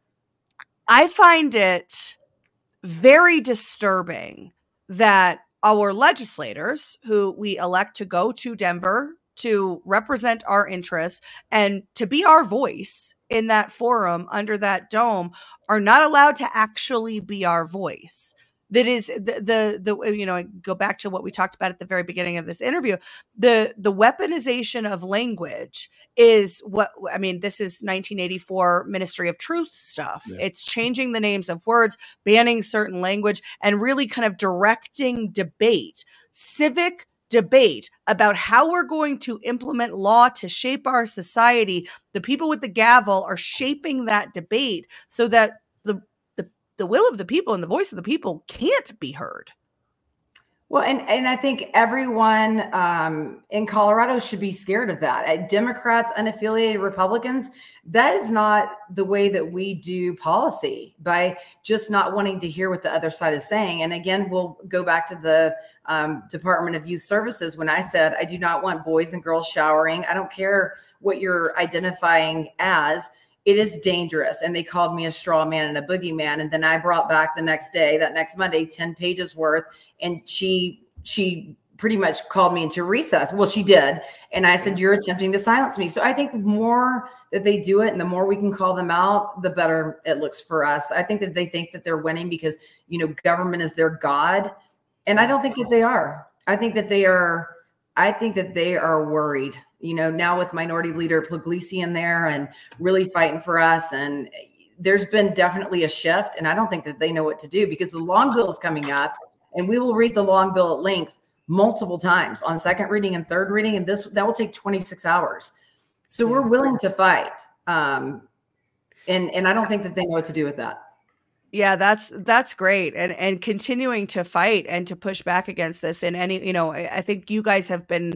I find it very disturbing that our legislators who we elect to go to Denver to represent our interests and to be our voice in that forum under that dome are not allowed to actually be our voice. That is the, the, the, you know, I go back to what we talked about at the very beginning of this interview. The, the weaponization of language is what, I mean, this is nineteen eighty-four Ministry of Truth stuff. Yeah. It's changing the names of words, banning certain language, and really kind of directing debate, civic debate about how we're going to implement law to shape our society. The people with the gavel are shaping that debate so that the the will of the people and the voice of the people can't be heard. Well, and, and I think everyone um, in Colorado should be scared of that. Uh, Democrats, unaffiliated Republicans, that is not the way that we do policy, by just not wanting to hear what the other side is saying. And again, we'll go back to the um, Department of Youth Services when I said, I do not want boys and girls showering. I don't care what you're identifying as. It is dangerous. And they called me a straw man and a boogeyman. And then I brought back the next day, that next Monday, ten pages worth. And she, she pretty much called me into recess. Well, she did. And I said, you're attempting to silence me. So I think the more that they do it and the more we can call them out, the better it looks for us. I think that they think that they're winning because, you know, government is their God. And I don't think that they are. I think that they are, I think that they are worried. You know, now with Minority Leader Puglisi in there and really fighting for us. And there's been definitely a shift. And I don't think that they know what to do, because the long bill is coming up and we will read the long bill at length multiple times on second reading and third reading. And this, that will take twenty-six hours. So we're willing to fight. Um, and, and I don't think that they know what to do with that. Yeah, that's that's great. And and continuing to fight and to push back against this in any, you know, I, I think you guys have been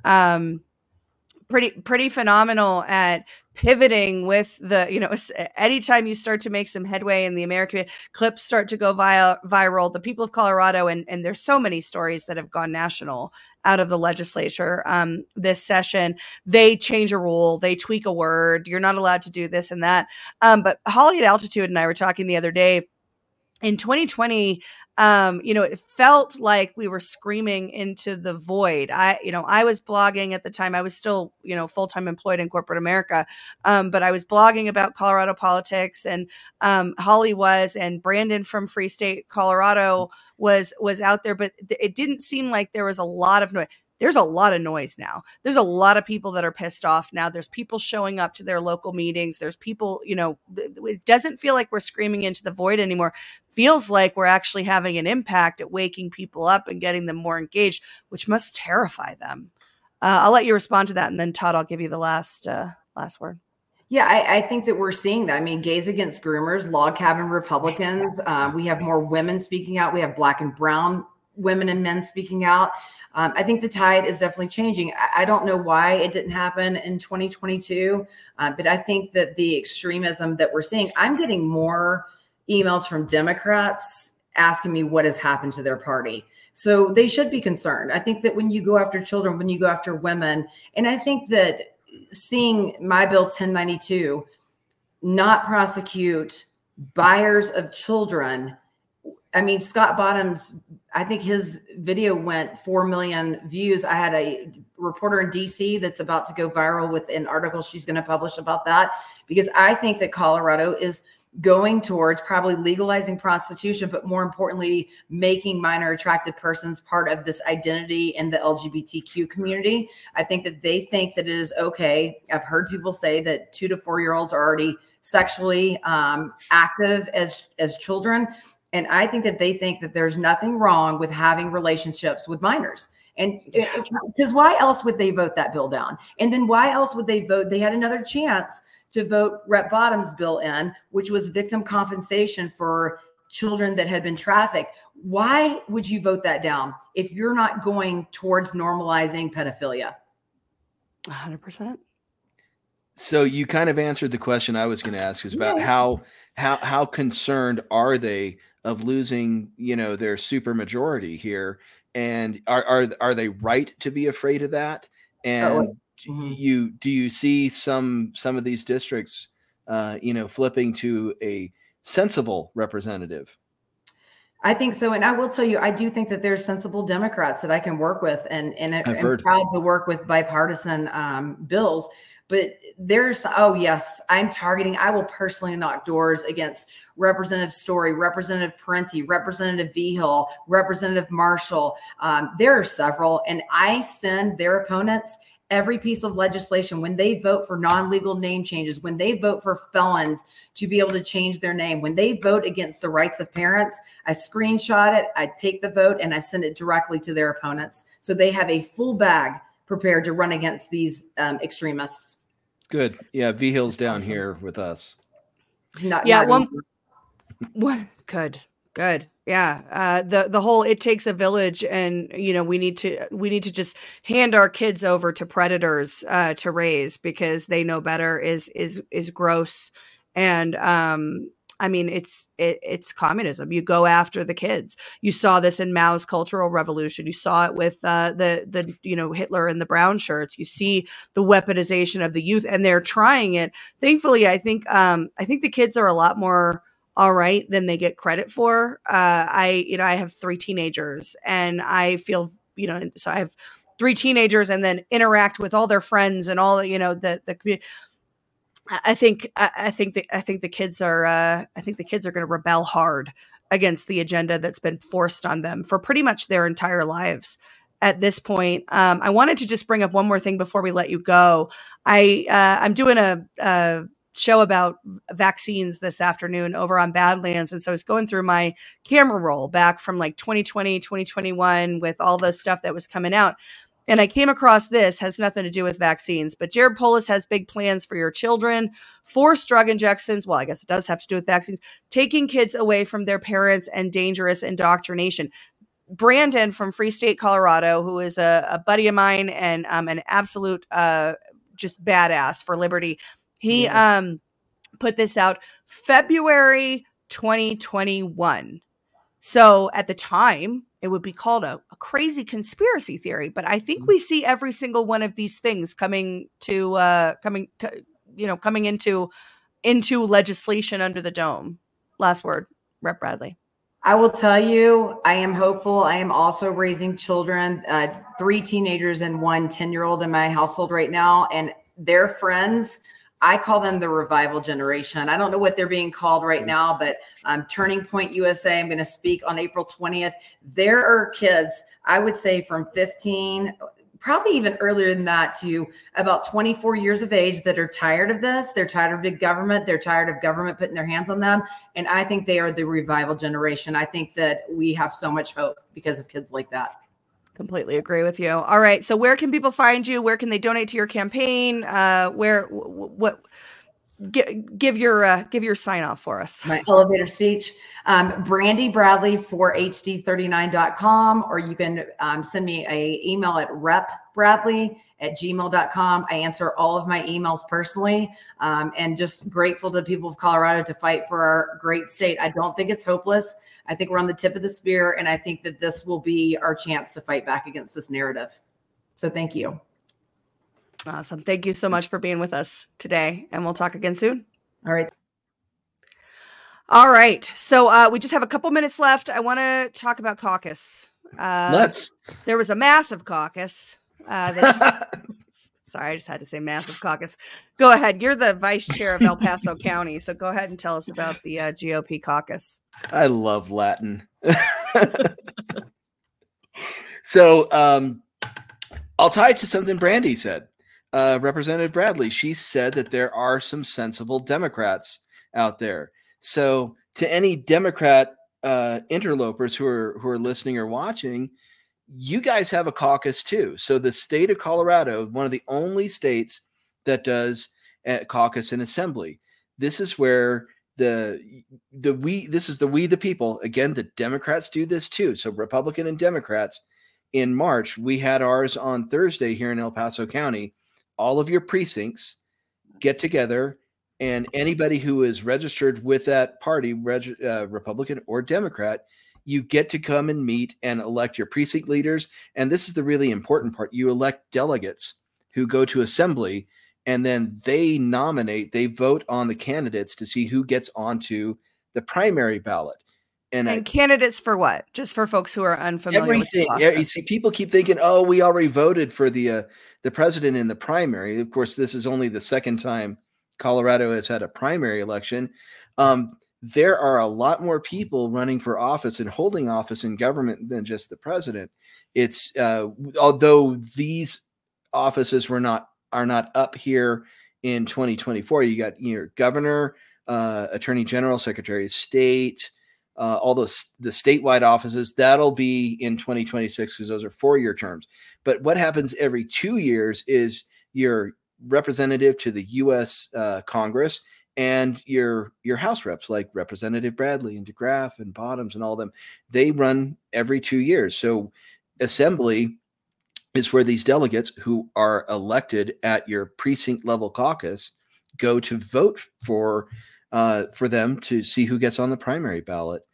um pretty pretty phenomenal at pivoting with the, you know, anytime you start to make some headway in the American clips start to go vi- viral, the people of Colorado, and, and there's so many stories that have gone national out of the legislature um, this session, they change a rule, they tweak a word, you're not allowed to do this and that. Um, but Holly at Altitude and I were talking the other day, in twenty twenty, um, you know, it felt like we were screaming into the void. I, you know, I was blogging at the time. I was still, you know, full-time employed in corporate America. Um, but I was blogging about Colorado politics, and um, Holly was, and Brandon from Free State, Colorado was, was out there, but it didn't seem like there was a lot of noise. There's a lot of noise now. There's a lot of people that are pissed off now. There's people showing up to their local meetings. There's people, you know, it doesn't feel like we're screaming into the void anymore. Feels like we're actually having an impact at waking people up and getting them more engaged, which must terrify them. Uh, I'll let you respond to that. And then Todd, I'll give you the last, uh, last word. Yeah, I, I think that we're seeing that. I mean, Gays Against Groomers, Log Cabin Republicans. Uh, we have more women speaking out. We have Black and brown women and men speaking out. Um, I think the tide is definitely changing. I, I don't know why it didn't happen in twenty twenty-two, uh, but I think that the extremism that we're seeing, I'm getting more emails from Democrats asking me what has happened to their party. So they should be concerned. I think that when you go after children, when you go after women, and I think that seeing my bill ten ninety-two not prosecute buyers of children. I mean, Scott Bottoms, I think his video went four million views. I had a reporter in D C that's about to go viral with an article she's going to publish about that, because I think that Colorado is going towards probably legalizing prostitution, but more importantly, making minor attracted persons part of this identity in the L G B T Q community. I think that they think that it is okay. I've heard people say that two to four year olds are already sexually um, active as, as children. And I think that they think that there's nothing wrong with having relationships with minors. And because why else would they vote that bill down? And then why else would they vote? They had another chance to vote Rep Bottoms' bill in, which was victim compensation for children that had been trafficked. Why would you vote that down if you're not going towards normalizing pedophilia? one hundred percent. So you kind of answered the question I was going to ask, is about Yeah. how how how concerned are they of losing, you know, their super majority here, and are are are they right to be afraid of that? And Oh, mm-hmm. you do you see some some of these districts, uh, you know, flipping to a sensible representative? I think so. And I will tell you, I do think that there's sensible Democrats that I can work with, and, and I'm heard. proud to work with bipartisan um, bills. But there's, oh yes, I'm targeting, I will personally knock doors against Representative Story, Representative Parenti, Representative Vigil, Representative Marshall. Um, there are several, and I send their opponents every piece of legislation when they vote for non-legal name changes, when they vote for felons to be able to change their name, when they vote against the rights of parents, I screenshot it, I take the vote, and I send it directly to their opponents. So they have a full bag prepared to run against these um, extremists. Good. Yeah. Vigil's down awesome. Here with us. Not, yeah. not One, one, good, good. Yeah, uh, the the whole it takes a village, and you know we need to we need to just hand our kids over to predators uh, to raise because they know better is is is gross, and um, I mean it's it, it's communism. You go after the kids. You saw this in Mao's Cultural Revolution. You saw it with uh, the the you know Hitler and the brown shirts. You see the weaponization of the youth, and they're trying it. Thankfully, I think um, I think the kids are a lot more all right than they get credit for. Uh, I, you know, I have three teenagers and I feel, you know, so I have three teenagers and then interact with all their friends and all, you know, the, the community. I think, I, I think that, I think the kids are, uh, I think the kids are going to rebel hard against the agenda that's been forced on them for pretty much their entire lives at this point. Um, I wanted to just bring up one more thing before we let you go. I, uh, I'm doing a, a show about vaccines this afternoon over on Badlands. And so I was going through my camera roll back from like twenty twenty, twenty twenty-one with all the stuff that was coming out. And I came across this, has nothing to do with vaccines, but Jared Polis has big plans for your children, forced drug injections. Well, I guess it does have to do with vaccines, taking kids away from their parents and dangerous indoctrination. Brandon from Free State, Colorado, who is a, a buddy of mine and um, an absolute uh, just badass for liberty. He yeah. um, put this out February twenty twenty-one. So at the time, it would be called a, a crazy conspiracy theory. But I think we see every single one of these things coming to uh, coming, you know, coming into into legislation under the dome. Last word, Rep Bradley. I will tell you, I am hopeful. I am also raising children, uh, three teenagers and one ten-year-old in my household right now, and their friends. I call them the revival generation. I don't know what they're being called right now, but um, Turning Point U S A, I'm going to speak on April twentieth. There are kids, I would say from fifteen, probably even earlier than that, to about twenty-four years of age that are tired of this. They're tired of big government. They're tired of government putting their hands on them. And I think they are the revival generation. I think that we have so much hope because of kids like that. Completely agree with you. All right. So where can people find you? Where can they donate to your campaign? Uh, where, what, give, give your, uh, give your sign off for us. My elevator speech, um, Brandy Bradley for H D thirty-nine dot com, or you can um, send me a email at rep bradley at gmail dot com. I answer all of my emails personally, um, and just grateful to the people of Colorado to fight for our great state. I don't think it's hopeless. I think we're on the tip of the spear, and I think that this will be our chance to fight back against this narrative. So thank you. Awesome. Thank you so much for being with us today, and we'll talk again soon. All right. All right. So uh, we just have a couple minutes left. I want to talk about caucus. Uh, Let's. There was a massive caucus. Uh, that's, sorry, I just had to say massive caucus. Go ahead. You're the vice chair of El Paso County, so go ahead and tell us about the uh, G O P caucus. I love Latin. So um, I'll tie it to something Brandy said. Uh, Representative Bradley, she said that there are some sensible Democrats out there. So to any Democrat uh, interlopers who are who are listening or watching, you guys have a caucus too. So the state of Colorado, one of the only states that does a caucus and assembly. This is where the the we this is the we the people. Again, the Democrats do this too. So Republican and Democrats. In March, we had ours on Thursday here in El Paso County. All of your precincts get together, and anybody who is registered with that party, reg, uh, Republican or Democrat, you get to come and meet and elect your precinct leaders. And this is the really important part. You elect delegates who go to assembly, and then they nominate, they vote on the candidates to see who gets onto the primary ballot. And, and I, candidates for what? Just for folks who are unfamiliar everything. with the process. You see, people keep thinking, oh, we already voted for the uh, the president in the primary. Of course, this is only the second time Colorado has had a primary election. Um, there are a lot more people running for office and holding office in government than just the president. It's uh, although these offices were not are not up here in twenty twenty-four. You got your governor, uh, attorney general, secretary of state. Uh, all those the statewide offices, that'll be in twenty twenty-six because those are four-year terms. But what happens every two years is your representative to the U S uh, Congress and your your House reps like Representative Bradley and DeGraff and Bottoms and all of them, they run every two years. So assembly is where these delegates who are elected at your precinct level caucus go to vote for uh, for them to see who gets on the primary ballot.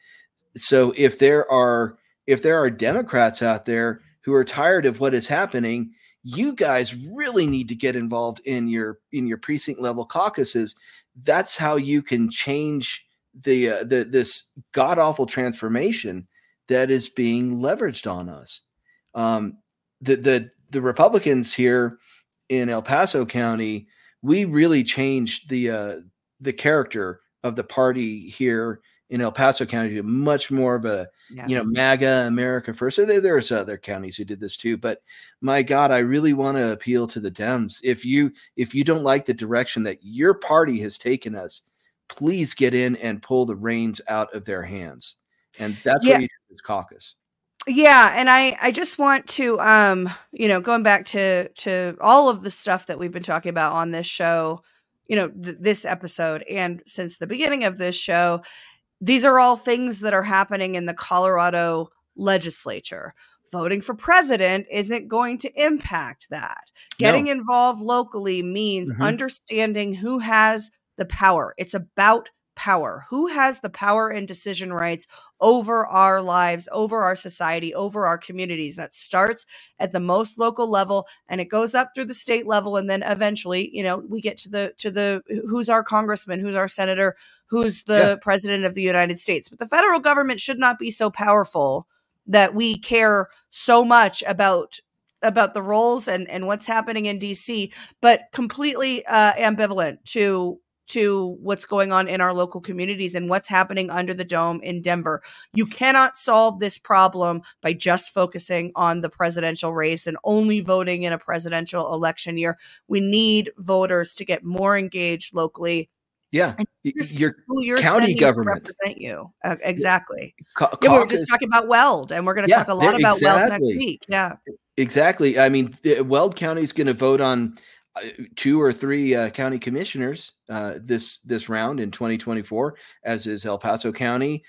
So if there are if there are Democrats out there who are tired of what is happening, you guys really need to get involved in your in your precinct level caucuses. That's how you can change the uh, the this god awful transformation that is being leveraged on us. Um, the the the Republicans here in El Paso County, we really changed the uh, the character of the party here in El Paso County to much more of a, yeah. you know, MAGA, America First. So there, there's other counties who did this too, but my God, I really want to appeal to the Dems. If you, if you don't like the direction that your party has taken us, please get in and pull the reins out of their hands. And that's yeah. what you do this caucus. Yeah. And I, I just want to, um, you know, going back to, to all of the stuff that we've been talking about on this show, you know, th- this episode, and since the beginning of this show, these are all things that are happening in the Colorado legislature. Voting for president isn't going to impact that. Getting no. involved locally means mm-hmm. understanding who has the power. It's about power. Who has the power and decision rights over our lives, over our society, over our communities? That starts at the most local level and it goes up through the state level. And then eventually, you know, we get to the, to the, who's our congressman, who's our senator, who's the yeah. president of the United States. But the federal government should not be so powerful that we care so much about about the roles and, and what's happening in D C, but completely uh, ambivalent to to what's going on in our local communities and what's happening under the dome in Denver. You cannot solve this problem by just focusing on the presidential race and only voting in a presidential election year. We need voters to get more engaged locally. Yeah, your, your county government represent you uh, exactly. Ca- yeah, we were just talking about Weld, and we're going to yeah, talk a lot about exactly. Weld next week. Yeah, exactly. I mean, Weld County is going to vote on uh, two or three uh, county commissioners uh, this this round in twenty twenty-four, as is El Paso County.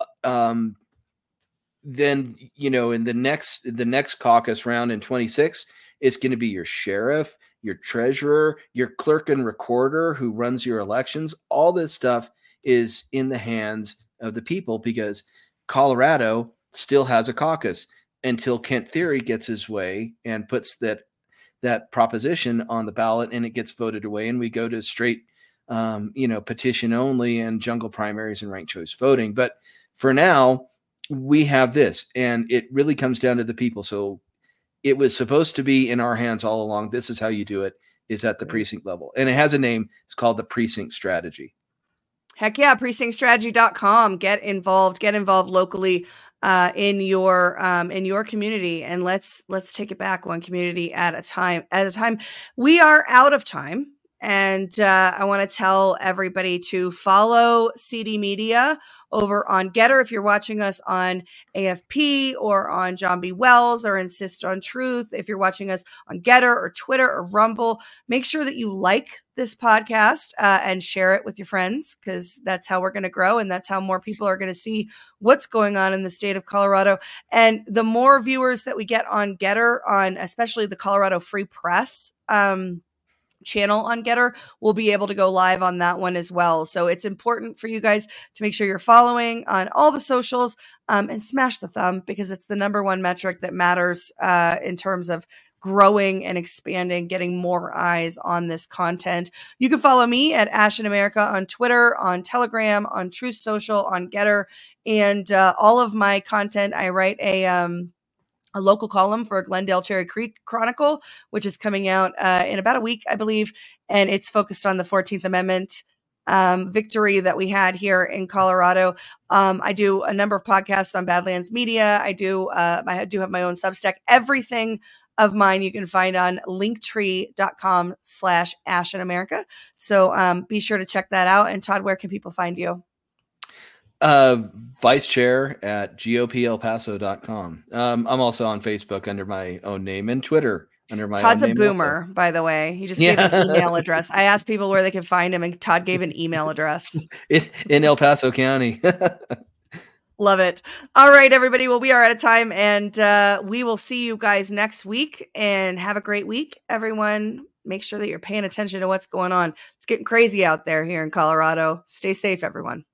Um, then you know, in the next the next caucus round in twenty-six, it's going to be your sheriff, your treasurer, your clerk and recorder who runs your elections. All this stuff is in the hands of the people because Colorado still has a caucus until Kent Thiry gets his way and puts that that proposition on the ballot and it gets voted away. And we go to straight, um, you know, petition only and jungle primaries and ranked choice voting. But for now, we have this, and it really comes down to the people. So it was supposed to be in our hands all along. This is how you do it, is at the precinct level. And it has a name. It's called the Precinct Strategy. Heck yeah, precinct strategy dot com. Get involved, get involved locally uh, in your um, in your community. And let's let's take it back one community at a time at a time. We are out of time. And uh, I want to tell everybody to follow C D Media over on Getter. If you're watching us on A F P or on John B. Wells or Insist on Truth, if you're watching us on Getter or Twitter or Rumble, make sure that you like this podcast uh, and share it with your friends, because that's how we're going to grow. And that's how more people are going to see what's going on in the state of Colorado. And the more viewers that we get on Getter, on especially the Colorado Free Press, um, channel on Getter, we'll be able to go live on that one as well. So it's important for you guys to make sure you're following on all the socials um, and smash the thumb, because it's the number one metric that matters uh, in terms of growing and expanding, getting more eyes on this content. You can follow me at Ashen America on Twitter, on Telegram, on Truth Social, on Getter, and uh, all of my content. I write a um, a local column for Glendale Cherry Creek Chronicle, which is coming out uh, in about a week, I believe. And it's focused on the fourteenth Amendment um, victory that we had here in Colorado. Um, I do a number of podcasts on Badlands Media. I do, uh, I do have my own Substack. Everything of mine you can find on linktree.com slash Ashen America. So um, be sure to check that out. And Todd, where can people find you? Uh, vice chair at G O P El Paso dot com. Um, I'm also on Facebook under my own name, and Twitter under my Todd's own a name boomer, also. by the way. He just Yeah. gave an email address. I asked people where they can find him, and Todd gave an email address. in, in El Paso County. Love it. All right, everybody. Well, we are out of time, and uh, we will see you guys next week. And have a great week, everyone. Make sure that you're paying attention to what's going on. It's getting crazy out there here in Colorado. Stay safe, everyone.